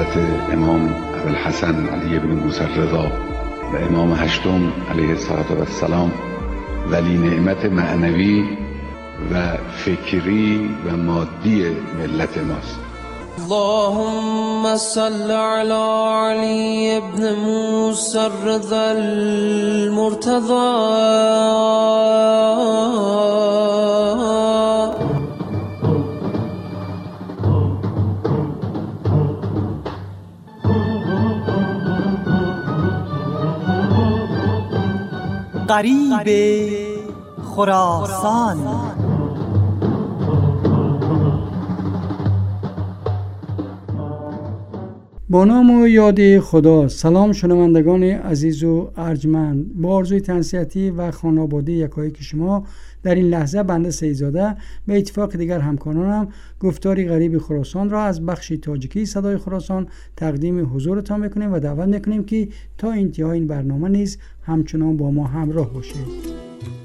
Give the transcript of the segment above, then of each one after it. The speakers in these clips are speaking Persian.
حضرت امام ابوالحسن علی بن موسی رضا و امام هشتم علیه السلام ولی نعمت معنوی و فکری و مادی ملت ماست. اللهم صل على علي بن موسى الرضا المرتضى. غریب خراسان. با نام و یاد خدا. سلام شنوندگان عزیز و ارجمند. با آرزوی تنصیحاتی و خانوادگی یکایک شما در این لحظه بنده سیدزاده به اتفاق دیگر همکارانم گفتاری غریب خراسان را از بخش تاجیکی صدای خراسان تقدیم حضورتان میکنیم و دعوت میکنیم که تا انتهای این برنامه نیز همچنان با ما همراه باشید.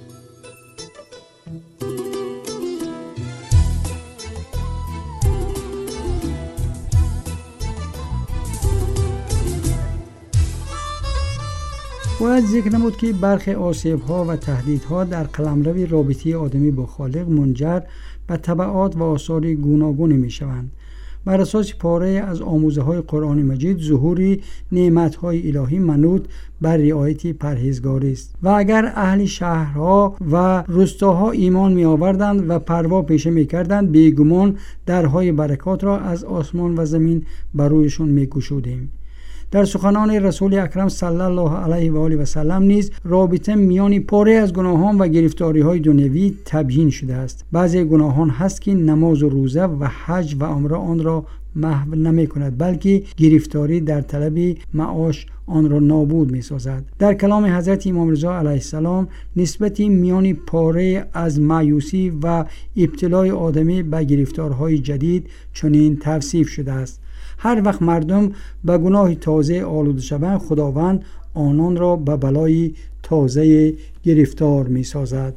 باید ذکر نمود که برخی آسیب‌ها و تهدیدها در قلمرو رابطه آدمی با خالق منجر به تبعات و آثار گوناگونی می‌شوند. بر اساس پاره از آموزه‌های قرآن مجید ظهور نعمت‌های الهی منوط بر رعایت پرهیزگاری است و اگر اهل شهرها و روستاها ایمان می‌آوردند و پروا پیشه می‌کردند، بیگمان درهای برکات را از آسمان و زمین بر رویشون می‌گشودیم. در سخنان رسول اکرم صلی الله علیه و آله و سلم نیز رابطه میان پاره از گناهان و گرفتاری‌های دنیوی تبیین شده است. بعضی گناهان هست که نماز و روزه و حج و عمره آن را محو نمی‌کند، بلکه گرفتاری در طلب معاش آن را نابود می‌سازد. در کلام حضرت امام رضا علیه السلام نسبت میان پاره از مایوسی و ابتلای آدمی به گرفتارهای جدید چنین توصیف شده است: هر وقت مردم به گناه تازه آلوده شوند، خداوند آنان را به بلای تازه گرفتار می سازد.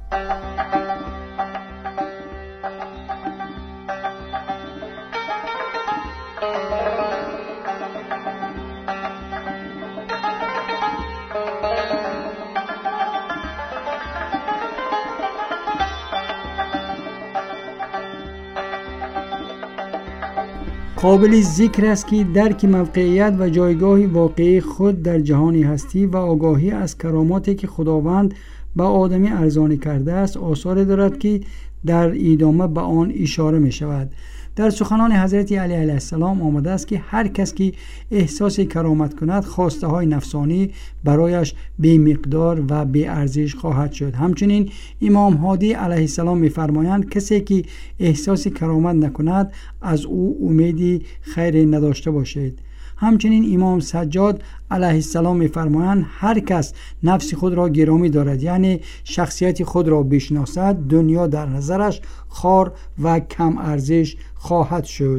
قابل ذکر است که درک موقعیت و جایگاه واقعی خود در جهان هستی و آگاهی از کراماتی که خداوند به آدمی ارزانی کرده است آثار دارد که در ادامه به آن اشاره می شود. در سخنان حضرت علی علیه السلام آمده است که هر کس که احساس کرامت کند، خواسته های نفسانی برایش بی مقدار و بی ارزش خواهد شد. همچنین امام هادی علیه السلام می فرمایند کسی که احساس کرامت نکند از او امیدی خیر نداشته باشید. همچنین امام سجاد علیه السلام می‌فرمایند هر کس نفس خود را گرامی دارد، یعنی شخصیت خود را بشناسد، دنیا در نظرش خوار و کم ارزش خواهد شد.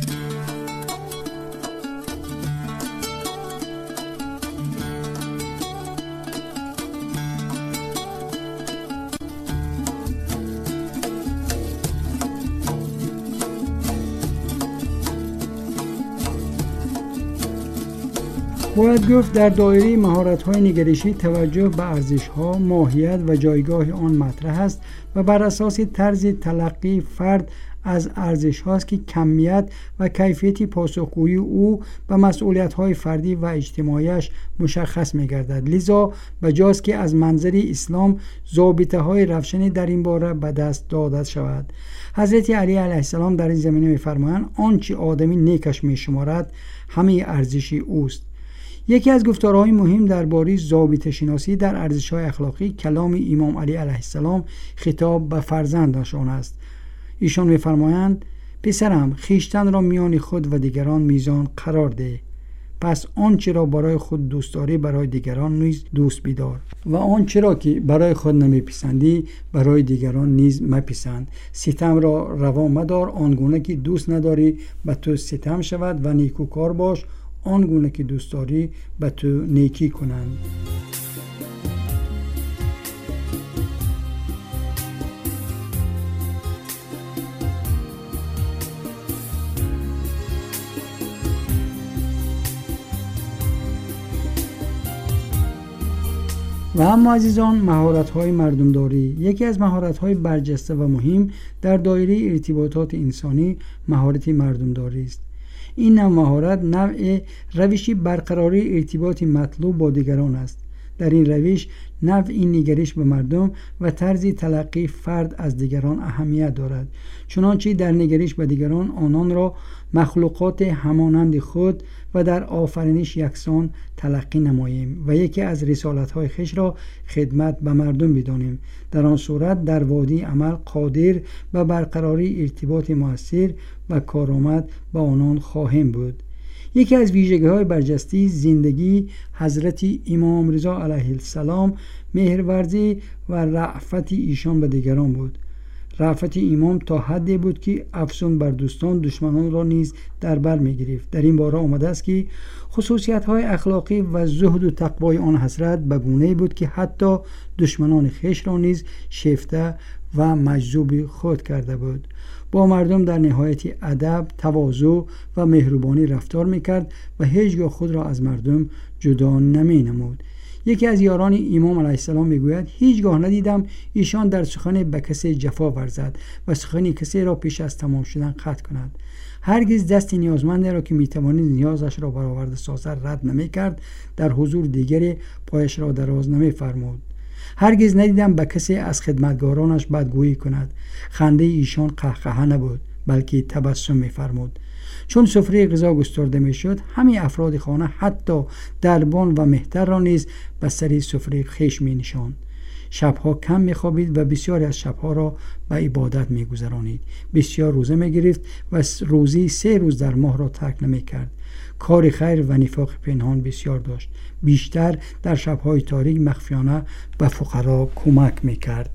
باید گفت در دایره مهارت‌های نگرشی توجه به ارزش‌ها، ماهیت و جایگاه آن مطرح است و بر اساس طرز تلقی فرد از ارزش‌هاست که کمیت و کیفیت پاسخگویی او به مسئولیت‌های فردی و اجتماعیش مشخص می‌گردد. لذا بجاست که از منظر اسلام ضابطه‌های روشنی در این باره به دست داده شود. حضرت علی علیه السلام در این زمینه می‌فرمایند آنچه آدمی نیکش می‌شمارد همه ارزشی اوست. یکی از گفتارهای مهم درباره ضابطه شناسی در ارزش‌های اخلاقی کلام امام علی علیه السلام خطاب به فرزندشان است. ایشان می‌فرمایند پسرم، خویشتن را میان خود و دیگران میزان قرار ده. پس آنچه را برای خود دوست داری برای دیگران نیز دوست بدار و آنچه را که برای خود نمیپسندی برای دیگران نیز مپسند. ستم را روا مدار، آنگونه که دوست نداری به تو ستم شود و نیکوکار باش آنگونه که دوست داری به تو نیکی کنند. و اما عزیزان، مهارت‌های مردمداری یکی از مهارت‌های برجسته و مهم در دایره ارتباطات انسانی مهارت مردمداری است. این نوع مهارت نوع روشی برقراری ارتباط مطلوب با دیگران است. در این روش نوعی نگرش به مردم و طرز تلقی فرد از دیگران اهمیت دارد، چنانچه در نگرش به دیگران آنان را مخلوقات همانند خود و در آفرینش یکسان تلقی نماییم و یکی از رسالت‌های خویش را خدمت به مردم بدانیم. در آن صورت در وادی عمل قادر به برقراری ارتباط مؤثر و کارآمد با آنان خواهیم بود. یکی از ویژگی‌های برجسته زندگی حضرت امام رضا علیه السلام مهرورزی و رأفت ایشان به دیگران بود. رأفت امام تا حدی بود که افسون بر دوستان دشمنان را نیز در بر می‌گرفت. در این باره آمده است که خصوصیت‌های اخلاقی و زهد و تقوای آن حضرت به گونه‌ای بود که حتی دشمنان خویش را نیز شیفته و مجذوب خود کرده بود. با مردم در نهایت ادب، تواضع و مهربانی رفتار می‌کرد و هیچگاه خود را از مردم جدا نمی‌نمود. یکی از یاران امام علیه السلام میگوید هیچگاه ندیدم ایشان در سخن به کسی جفا ورزد و سخن کسی را پیش از تمام شدن قطع کند. هرگز دست نیازمندی را که میتوانید نیازش را برآورده سازد رد نمی‌کرد، در حضور دیگری پایش را دراز نمی‌فرمود. هرگز ندیدم به کسی از خدمتگارانش بدگویی کند. خنده ایشان قهقه نبود، بلکه تبسم می‌فرمود. چون سفره غذا گسترده میشد، همه افراد خانه حتی دربان و مهتر را نیز به سر سفره خویش می‌نشاند. شبها کم می‌خوابید و بسیاری از شبها را به عبادت می‌گذرانید. بسیار روزه می‌گرفت و روزی 3 روز در ماه را ترک نمی‌کرد. کار خیر و نفاق پنهان بسیار داشت. بیشتر در شب‌های تاریک مخفیانه به فقرا کمک می‌کرد.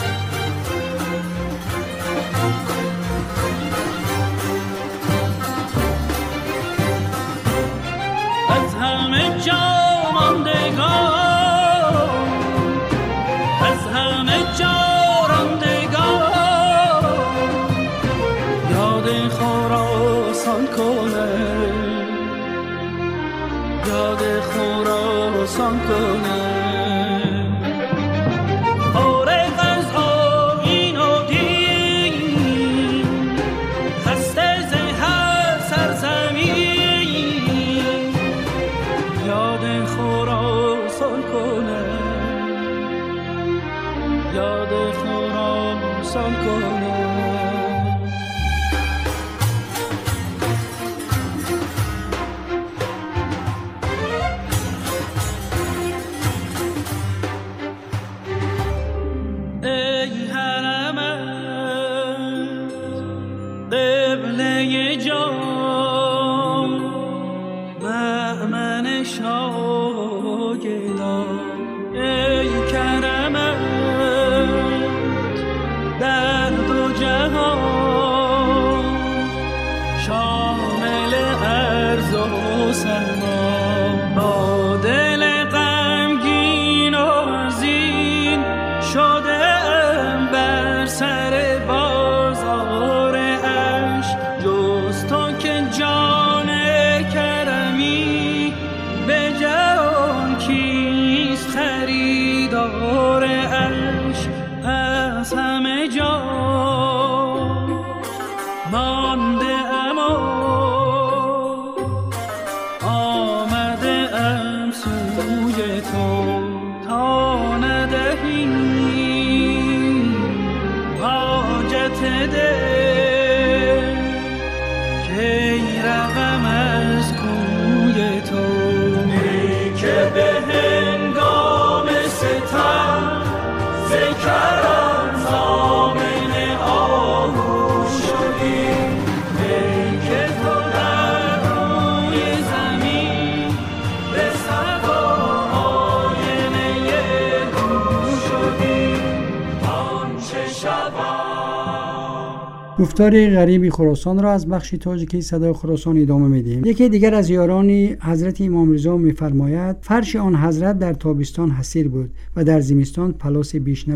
گفتار غریبی خراسان را از بخش تاجیکی صدای خراسان ادامه میدیم. یکی دیگر از یاران حضرت امام رضا میفرماید فرش آن حضرت در تابستان حصیر بود و در زمستان پلاس بیش نبود.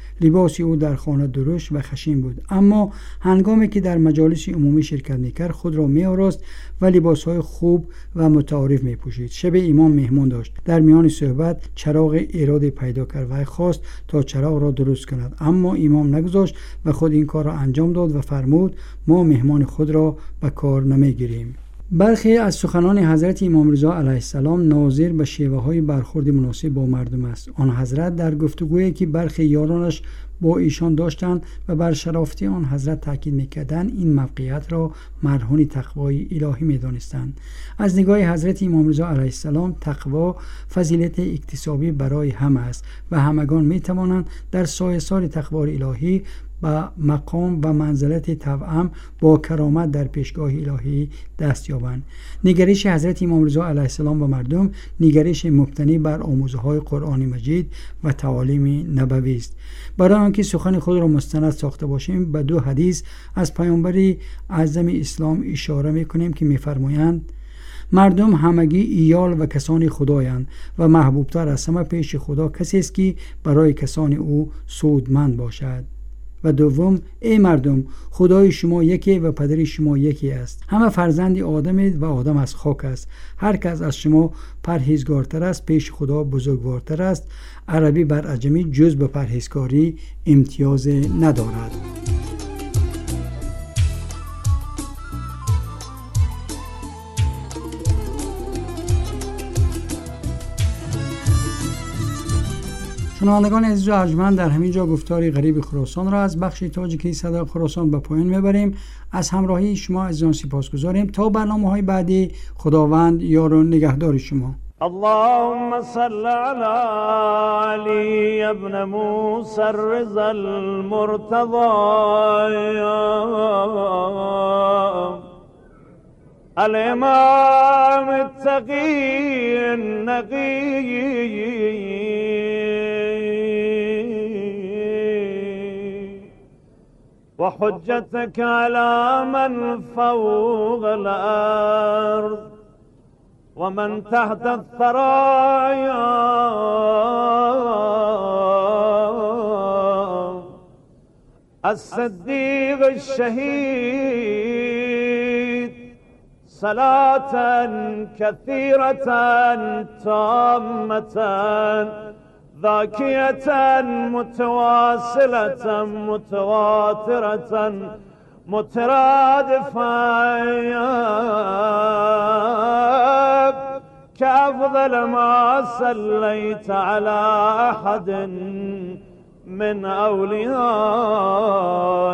لباس او در خانه درشت و خشین بود، اما هنگامی که در مجالس عمومی شرکت میکرد خود را میآراست و لباسهای خوب و متعارف میپوشید. شب امام مهمان داشت. در میان صحبت چراغ ایراد پیدا کرد و خواست تا چراغ را درست کند، اما امام نگذاشت و خود این کار را انجام داد و فرمود ما مهمان خود را به کار نمیگیریم. برخی از سخنان حضرت امام رضا علیه السلام ناظر به شیوه‌های برخورد مناسب با مردم است. آن حضرت در گفتگویی که برخی یارانش با ایشان داشتند و بر شرافتی آن حضرت تاکید می‌کردند این موقعیت را مرهون تقوای الهی می‌دانستند. از نگاه حضرت امام رضا علیه السلام تقوا فضیلت اکتسابی برای همه است و همگان می‌توانند در سایه‌سار تقوای الهی با مقام و منزلت توأم با کرامت در پیشگاه الهی دست یابند. نگرش حضرت امام رضا علیه السلام به مردم نگرش مبتنی بر آموزه‌های قرآن مجید و تعالیم نبوی است. برای آنکه سخن خود را مستند ساخته باشیم به 2 حدیث از پیامبر اعظم اسلام اشاره می‌کنیم که می‌فرمایند مردم همگی ایال و کسان خدایند و محبوبتر از همه پیش خدا کسی است که برای کسان او سودمند باشد. و دوم ای مردم خدای شما یکی و پدر شما یکی است. همه فرزند آدمید و آدم از خاک است. هر کس از شما پرهیزگارتر است پیش خدا بزرگوارتر است. عربی بر عجمی جز به پرهیزکاری امتیاز ندارد. شنوندگان عزیز و ارجمند، در همین جا گفتاری غریب خراسان را از بخش تاجیکی صدای خراسان به پایان میبریم. از همراهی شما عزیزان سپاسگزاریم. تا برنامه‌های بعدی خداوند یار و نگهدار شما. اللهم صل على علي ابن موسى الرضا المرتضى الامام التقي النقي وحجتك على من فوق الأرض ومن تحت الثرايا الصديق الشهيد صلاة كثيرة تامة ذاكية متواصلة متواترة مترادفة كأفضل ما صليت على أحد من أوليائك